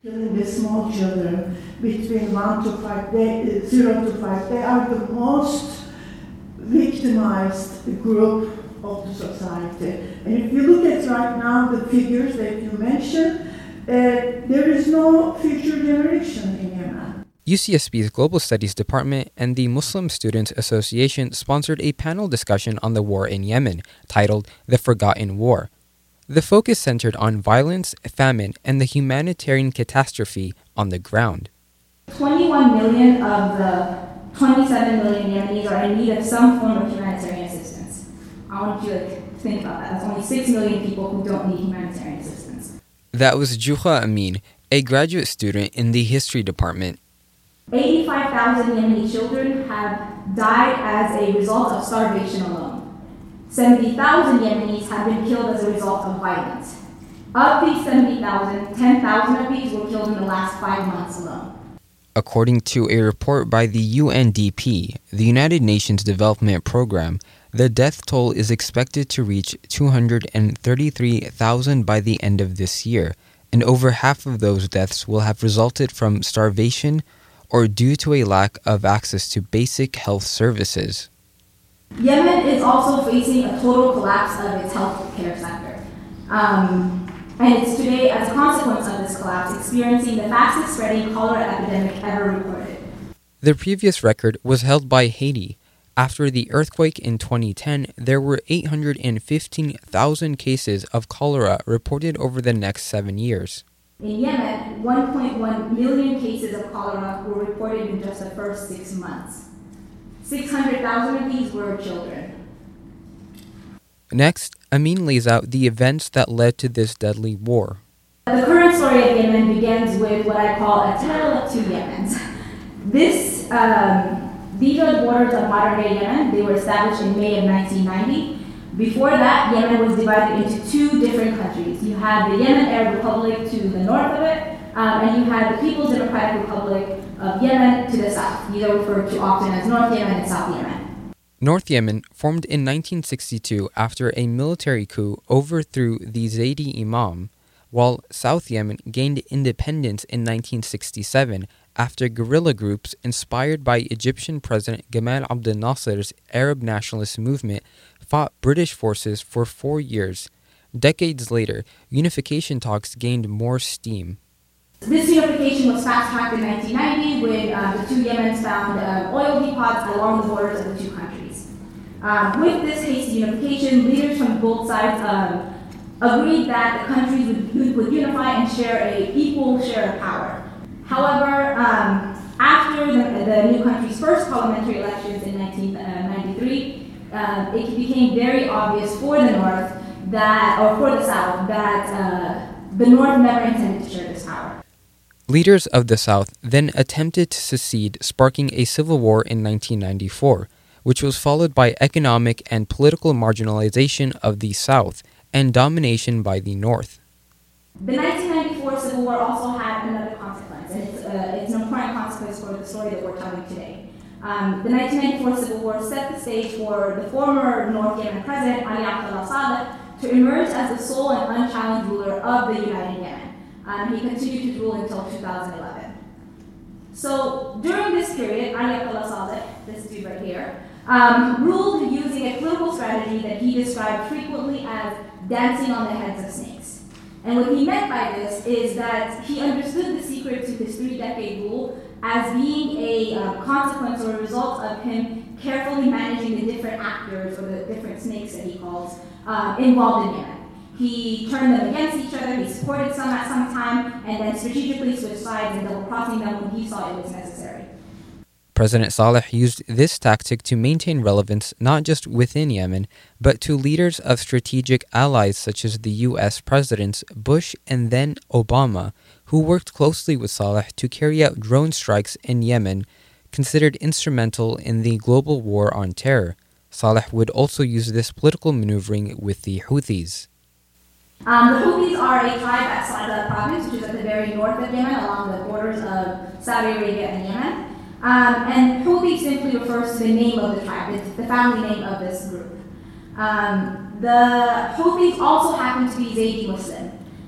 In the small children between 0 to 5, they are the most victimized group of the society. And if you look at right now the figures that you mentioned, there is no future generation in Yemen. UCSB's Global Studies Department and the Muslim Students Association sponsored a panel discussion on the war in Yemen, titled The Forgotten War. The focus centered on violence, famine, and the humanitarian catastrophe on the ground. 21 million of the 27 million Yemenis are in need of some form of humanitarian assistance. I want you to think about that. That's only 6 million people who don't need humanitarian assistance. That was Juha Amin, a graduate student in the history department. 85,000 Yemeni children have died as a result of starvation alone. 70,000 Yemenis have been killed as a result of violence. Of these 70,000, 10,000 of these were killed in the last 5 months alone. According to a report by the UNDP, the United Nations Development Programme, the death toll is expected to reach 233,000 by the end of this year, and over half of those deaths will have resulted from starvation or due to a lack of access to basic health services. Yemen is also facing a total collapse of its healthcare sector. And it's today, as a consequence of this collapse, experiencing the fastest spreading cholera epidemic ever recorded. The previous record was held by Haiti. After the earthquake in 2010, there were 815,000 cases of cholera reported over the next 7 years. In Yemen, 1.1 million cases of cholera were reported in just the first 6 months. 600,000 of these were children. Next, Amin lays out the events that led to this deadly war. The current story of Yemen begins with what I call a tale of two Yemens. These are the borders of modern-day Yemen. They were established in May of 1990. Before that, Yemen was divided into two different countries. You had the Yemen Arab Republic to the north of it, and you had the People's Democratic Republic of Yemen to the south. These are referred to often as North Yemen and South Yemen. North Yemen formed in 1962 after a military coup overthrew the Zaydi Imam, while South Yemen gained independence in 1967 after guerrilla groups inspired by Egyptian President Gamal Abdel Nasser's Arab nationalist movement fought British forces for 4 years. Decades later, unification talks gained more steam. This unification was fast-tracked in 1990 when the two Yemens found oil depots along the borders of the two countries. With this hasty unification, leaders from both sides agreed that the countries would unify and share an equal share of power. However, after the new country's first parliamentary elections in 1993, it became very obvious for the North or for the South that the North never intended to share this power. Leaders of the South then attempted to secede, sparking a civil war in 1994, which was followed by economic and political marginalization of the South and domination by the North. The 1994 Civil War also had another consequence, and it's an important consequence for the story that we're telling today. The 1994 Civil War set the stage for the former North Yemen president, Ali Abdullah Saleh, to emerge as the sole and unchallenged ruler of the United Yemen. He continued to rule until 2011. So during this period, Ali Abdullah Saleh, this dude right here, ruled using a political strategy that he described frequently as dancing on the heads of snakes. And what he meant by this is that he understood the secret to his 3-decade rule as being a consequence or a result of him carefully managing the different actors, or the different snakes that he calls, involved in Yemen. He turned them against each other, he supported some at some time, and then strategically switched sides and double-crossing them when he saw it was necessary. President Saleh used this tactic to maintain relevance not just within Yemen, but to leaders of strategic allies such as the U.S. Presidents Bush and then Obama, who worked closely with Saleh to carry out drone strikes in Yemen, considered instrumental in the global war on terror. Saleh would also use this political maneuvering with the Houthis. The Houthis are a tribe at Sa'ada province, which is at the very north of Yemen, along the borders of Saudi Arabia and Yemen. And Houthi simply refers to the name of the tribe, it's the family name of this group. The Houthis also happen to be Zaydi Muslim.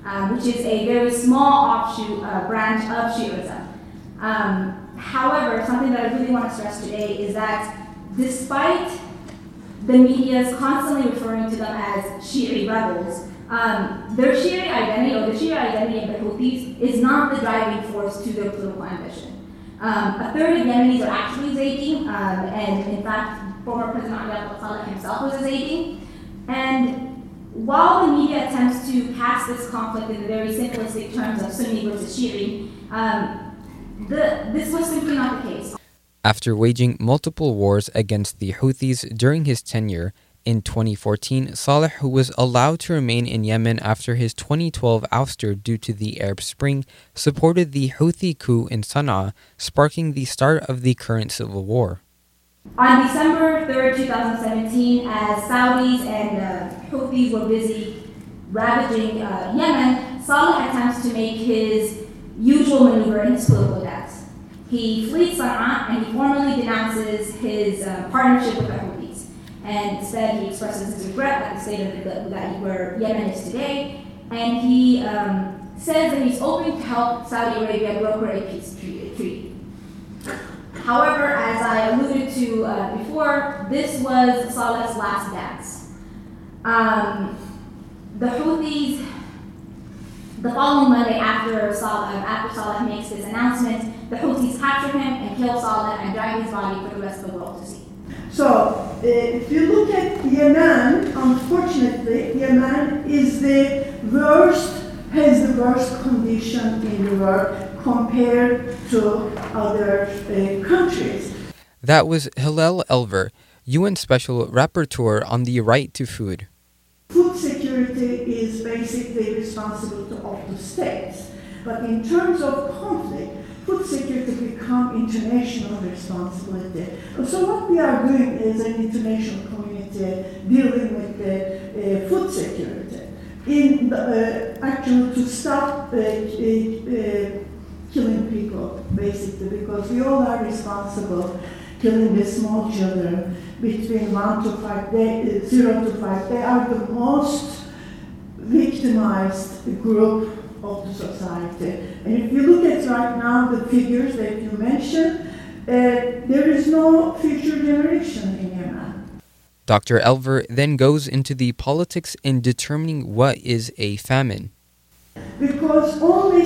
which is a very small offshoot branch of Shi'ism. However, something that I really want to stress today is that despite the media's constantly referring to them as Shi'i rebels, their Shi'i identity, or the Shi'i identity of the Houthis, is not the driving force to their political ambition. A third of Yemenis are actually Zaidi, and in fact, former President Ali Abdel Saleh himself was a Zaidi. And while the media attempts to cast this conflict in the very simplistic terms of Sunni versus Shi'i, this was simply not the case. After waging multiple wars against the Houthis during his tenure, in 2014, Saleh, who was allowed to remain in Yemen after his 2012 ouster due to the Arab Spring, supported the Houthi coup in Sana'a, sparking the start of the current civil war. On December 3rd, 2017, as Saudis and Houthis were busy ravaging Yemen, Saleh attempts to make his usual maneuver in his political attacks. He flees Sana'a and he formally denounces his partnership with the Houthis. And instead, he expresses his regret at the state of where Yemen is today, and he says that he's open to help Saudi Arabia broker a peace treaty. However, as I alluded to before, this was Saleh's last dance. The Houthis, the following Monday after Saleh makes his announcement, the Houthis capture him and kill Saleh and drag his body for the rest of the world to see. So, if you look at Yemen, unfortunately, Yemen has the worst condition in the world compared to other countries. That was Hillel Elver, UN Special Rapporteur on the Right to Food. Food security is basically responsibility of the states, but in terms of conflict, food security become international responsibility. So what we are doing is an international community dealing with the food security. Actually to stop killing people, basically, because we all are responsible killing the small children between 0 to 5. They are the most victimized group of the society. And if you look at right now the figures that you mentioned, there is no future generation in Yemen. Dr. Elver then goes into the politics in determining what is a famine. Because only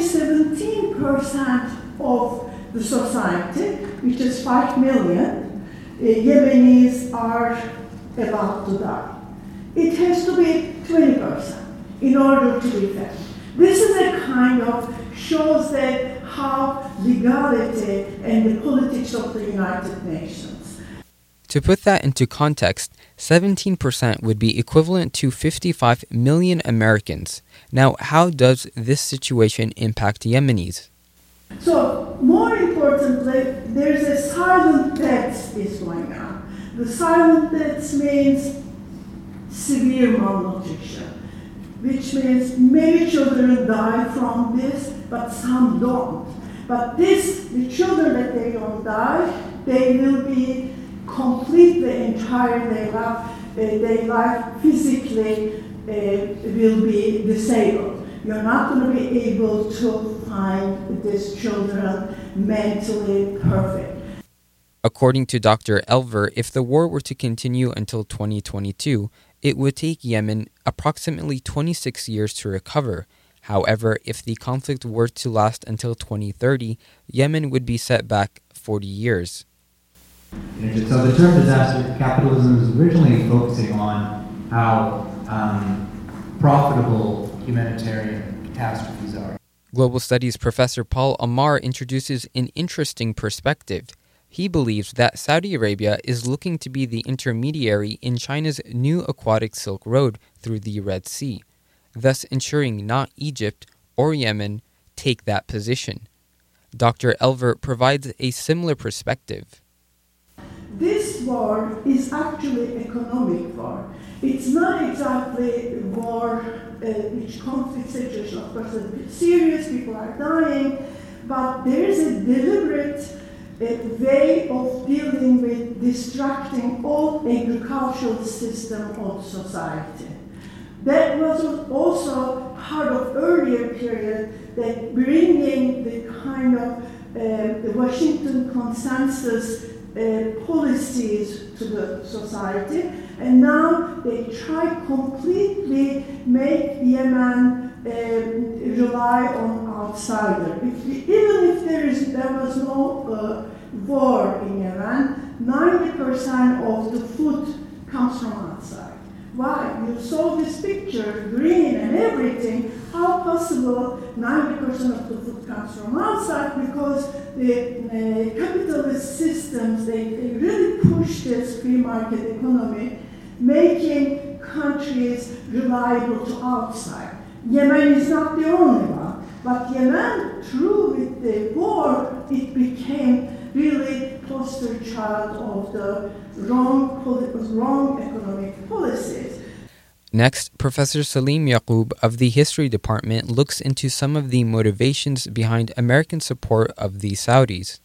17% of the society, which is 5 million, Yemenis are about to die. It has to be 20% in order to be fair. This is a kind of shows that how legality and the politics of the United Nations. To put that into context, 17% would be equivalent to 55 million Americans. Now, how does this situation impact Yemenis? So, more importantly, there's a silent death is going on. The silent death means severe malnutrition, which means many children die from this, but some don't. But the children that they don't die, they will be complete the entire their life physically will be disabled. You're not going to be able to find these children mentally perfect. According to Dr. Elver, if the war were to continue until 2022, it would take Yemen approximately 26 years to recover. However, if the conflict were to last until 2030, Yemen would be set back 40 years. So the term disaster capitalism is originally focusing on how profitable humanitarian catastrophes are. Global Studies professor Paul Amar introduces an interesting perspective. He believes that Saudi Arabia is looking to be the intermediary in China's new aquatic Silk Road through the Red Sea, thus ensuring not Egypt or Yemen take that position. Dr. Elver provides a similar perspective. This war is actually economic war. It's not exactly war which conflict situation. Of course, it's serious, people are dying, but there is a deliberate way of dealing with destructing all agricultural system of society. That was also part of earlier period that bringing the kind of the Washington consensus policies to the society, and now they try completely make Yemen rely on outsider. Even if there was no war in Yemen, 90% of the food comes from outside. Why? You saw this picture, green and everything. How possible 90% of the food comes from outside? Because the capitalist systems, they really push this free market economy, making countries reliable to outside. Yemen is not the only one, but Yemen, through with the war, it became really poster child of the wrong economic policies. Next, Professor Salim Yaqub of the History Department looks into some of the motivations behind American support of the Saudis.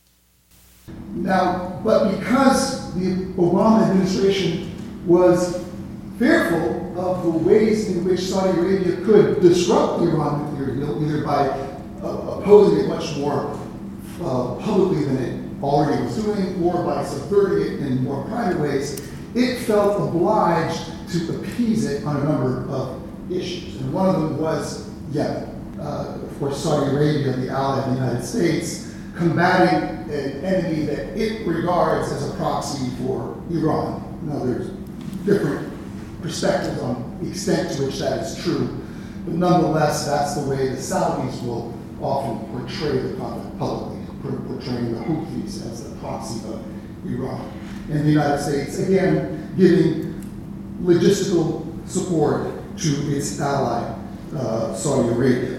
Now, but because the Obama administration was fearful of the ways in which Saudi Arabia could disrupt the Iran nuclear deal, either by opposing it much more publicly than it already was doing, or by subverting it in more private ways, it felt obliged to appease it on a number of issues. And one of them was Yemen. Of course, Saudi Arabia, the ally of the United States, combating an enemy that it regards as a proxy for Iran. Now, there's different perspectives on the extent to which that is true, but nonetheless, that's the way the Saudis will often portray the conflict publicly, portraying the Houthis as the proxy of Iran. And the United States, again, giving logistical support to its ally, Saudi Arabia.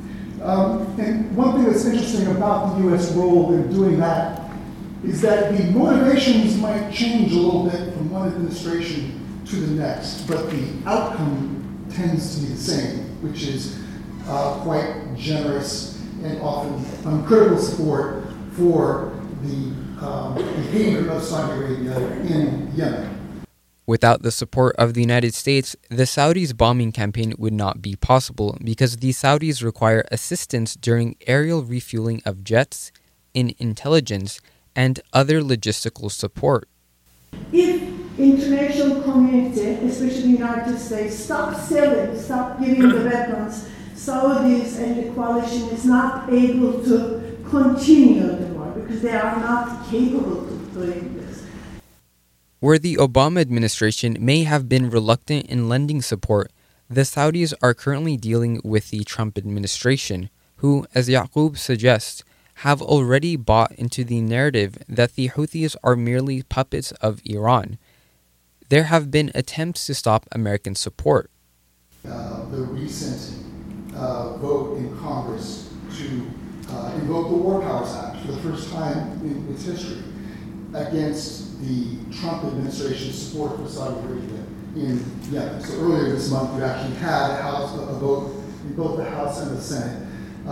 And one thing that's interesting about the U.S. role in doing that is that the motivations might change a little bit from one administration to the next, but the outcome tends to be the same, which is quite generous and often uncritical support for the behavior of Saudi Arabia in Yemen. Without the support of the United States, the Saudis' bombing campaign would not be possible because the Saudis require assistance during aerial refueling of jets, in intelligence, and other logistical support. If international community, especially the United States, stop selling, stop giving the weapons, Saudis and the coalition is not able to continue the war because they are not capable of doing this. Where the Obama administration may have been reluctant in lending support, the Saudis are currently dealing with the Trump administration, who, as Yaqub suggests, have already bought into the narrative that the Houthis are merely puppets of Iran. There have been attempts to stop American support. The recent vote in Congress to invoke the War Powers Act for the first time in its history against the Trump administration's support for Saudi Arabia in Yemen. So earlier this month, we actually had a vote in both the House and the Senate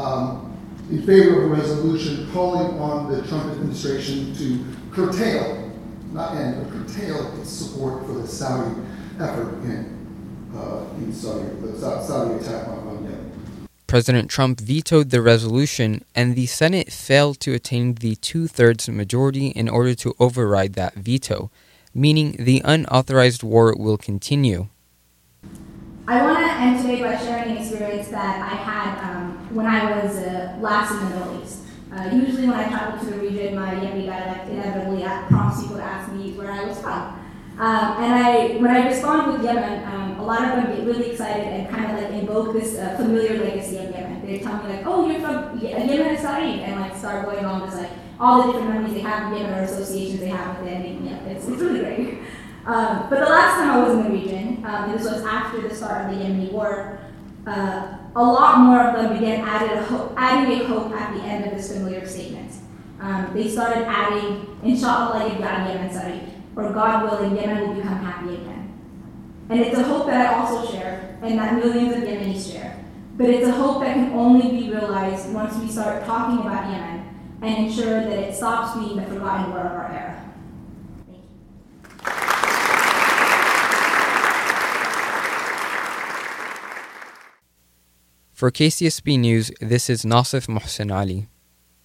in favor of a resolution calling on the Trump administration to curtail, not end, but curtail its support for the Saudi effort in Saudi, the Saudi attack on Yemen. President Trump vetoed the resolution, and the Senate failed to attain the two-thirds majority in order to override that veto, meaning the unauthorized war will continue. I want to end today by sharing an experience that I had when I was last in the Middle East. Usually when I travel to the region, my Yemeni dialect inevitably prompts people to ask me where I was from. And when I respond with Yemen, a lot of them get really excited and kind of like invoke this familiar legacy of Yemen. They tell me like, oh, you're from Yemen and Saudi, and like start going on this like all the different memories they have of Yemen or associations they have with it. And, it's really great. But the last time I was in the region, and this was after the start of the Yemeni war, a lot more of them began adding a hope at the end of this familiar statement. They started adding, Inshallah yabqa Yemen Saudi, or God willing, Yemen will become happy again. And it's a hope that I also share, and that millions of Yemenis share. But it's a hope that can only be realized once we start talking about Yemen and ensure that it stops being the forgotten war of our era. For KCSB News, this is Nasif Mohsen Ali.